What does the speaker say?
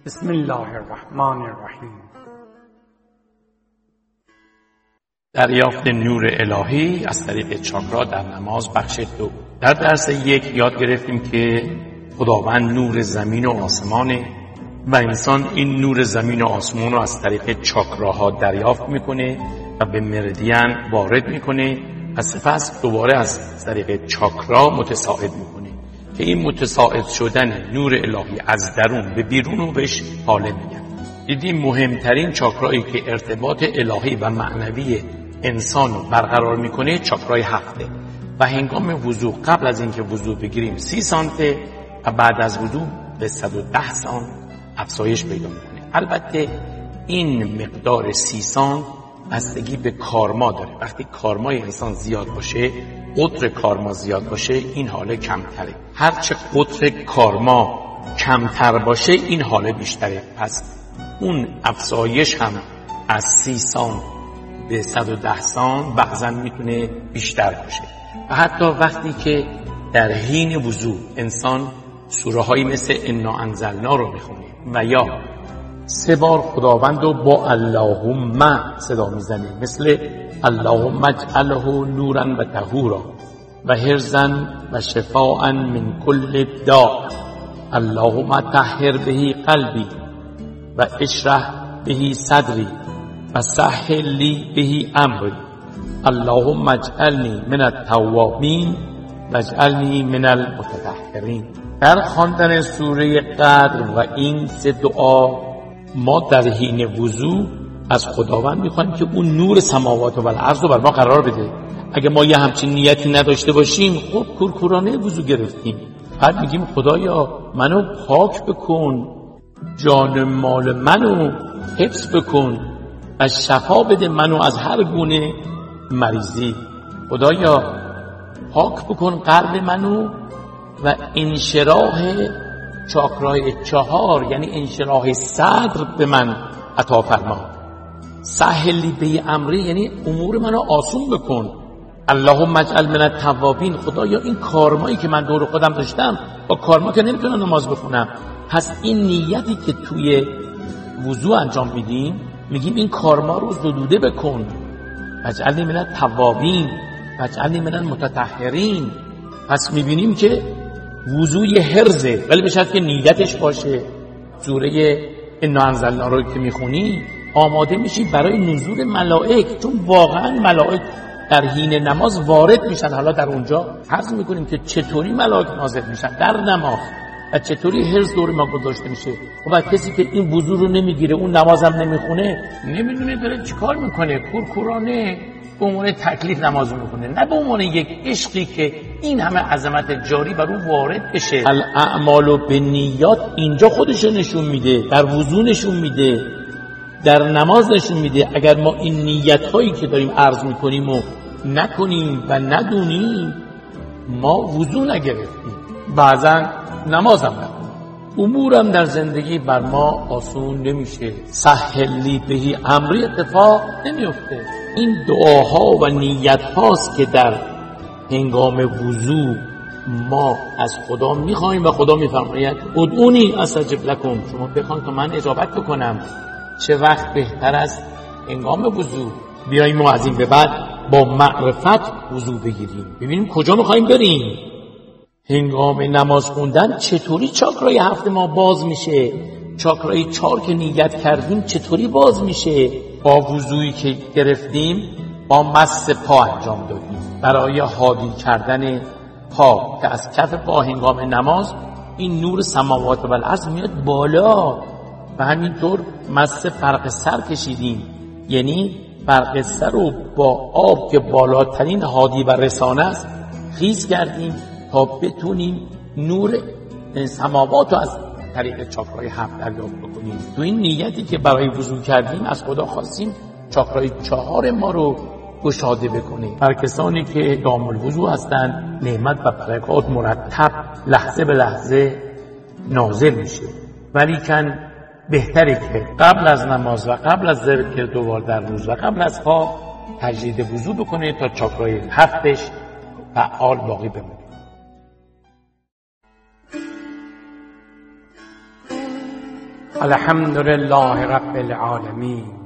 بسم الله الرحمن الرحیم. دریافت نور الهی از طریق چاکرا در نماز بخش 2. در درس 1 یاد گرفتیم که خداوند نور زمین و آسمانه و انسان این نور زمین و آسمان رو از طریق چاکراها دریافت میکنه و به مریدین وارد میکنه و سپس دوباره از طریق چاکرا متصاعد میکنه که این متصاعد شدن نور الهی از درون به بیرون رو بهش حاله میگن. دیدیم مهمترین چاکرایی که ارتباط الهی و معنوی انسان رو برقرار میکنه چاکرای 7 و هنگام وضو قبل از اینکه وضو بگیریم 30 سانته و بعد از وضو به 110 سانت افزایش پیدا میکنه. البته این مقدار 30 سانت بستگی به کارما داره. وقتی کارمای انسان زیاد باشه، قطر کارما زیاد باشه، این حاله کمتره. هرچه قطر کارما کمتر باشه این حاله بیشتره. پس اون افزایش هم از 30 سانت به 110 سانت بعضا میتونه بیشتر باشه. و حتی وقتی که در حین وضو انسان سوره هایی مثل انا انزلنا رو میخونه و یا 3 بار خداوند رو با اللهم صدا میزنه، مثل اللهم اجعله نورا و طهورا و حرزا و شفاء من کل داء، اللهم طهر به قلبی و اشرح به صدری و سهل لی به امری، اللهم اجعلنی من التوابین و اجعلنی من المتطهرین. در خواندن سوره قدر و این 3 دعا ما در حین وضو از خداوند میخوایم که اون نور سماوات و الارض رو بر ما قرار بده. اگه ما یه همچین نیتی نداشته باشیم، خب کورکورانه وضو گرفتیم. بعد میگیم خدایا منو پاک بکن، جان مال منو حفظ بکن و شفا بده منو از هر گونه مریضی. خدایا پاک بکن قلب منو و انشراح چاکرای 4 یعنی انشراح صدر به من عطا فرما. سهلی به امری یعنی امور منو آسون بکن. اللهم اجعل من التوابین، خدایا این کارمایی که من دور خودم داشتم با کارما که نمیتونم نماز بخونم، پس این نیتی که توی وضو انجام میدیم میگیم این کارما رو زدوده بکن. اجعلنی من التوابین و اجعلنی من المتطهرین. پس میبینیم که وضوی حرزه، ولی به شرط که نیتش باشه. سوره انا انزلنا رو که میخونی آماده میشی برای نزول ملائک، چون واقعا ملائک در حین نماز وارد میشن. حالا در اونجا عرض میکنیم که چطوری ملائک نازل میشن در نماز و چطوری حرز دور ما گذاشته میشه. و کسی که این وضو رو نمیگیره، اون نمازم نمیخونه، نمیدونه داره چیکار میکنه، کورکورانه به عنوان تکلیف نماز میکنه، نه به عنوان یک عشقی که این همه عظمت جاری بر اون وارد بشه. الاعمال بالنیات اینجا خودش نشون میده، در وضو نشون میده، در نماز نشون میده. اگر ما این نیت هایی که داریم عرض میکنیم و نکنیم و ندونیم، ما وضو نگرفتیم، بعضا نمازم نکنیم، امورم در زندگی بر ما آسون نمیشه. سهلی بهی امری اتفاق نمیفته. این دعاها و نیت هاست که در هنگام وضو ما از خدا میخوایم و خدا میفرماید ادعونی استجب لکم، شما بخواید تا من اجابت بکنم. چه وقت بهتر از هنگام وضو بیاییم و از این به بعد با معرفت وضو بگیریم، ببینیم کجا میخوایم بریم. هنگام نماز خوندن چطوری چاکرای 7 ما باز میشه، چاکرای 4 که نیت کردیم چطوری باز میشه. با وضویی که گرفتیم با مس پا انجام دادیم برای هادی کردن پا که از کف پا هنگام نماز این نور سماوات و الارض میاد بالا و همینطور مس فرق سر کشیدیم، یعنی فرق سر رو با آب که بالاترین هادی و رسانه است خیز کردیم تا بتونیم نور سماوات رو از طریق چاکرای 7 دریافت بکنیم. تو این نیتی که برای وضو کردیم از خدا خواستیم چاکرای 4 ما رو گشاده بکنیم. بر کسانی که دام الوضو هستند نعمت و برکات مرتب لحظه به لحظه نازل میشه، ولیکن بهتره که قبل از نماز و قبل از ذکر 2 بار در روز و قبل از خواب تجدید وضو بکنه تا چاکرای 7ش فعال باقی بمونه. الحمد لله رب العالمين.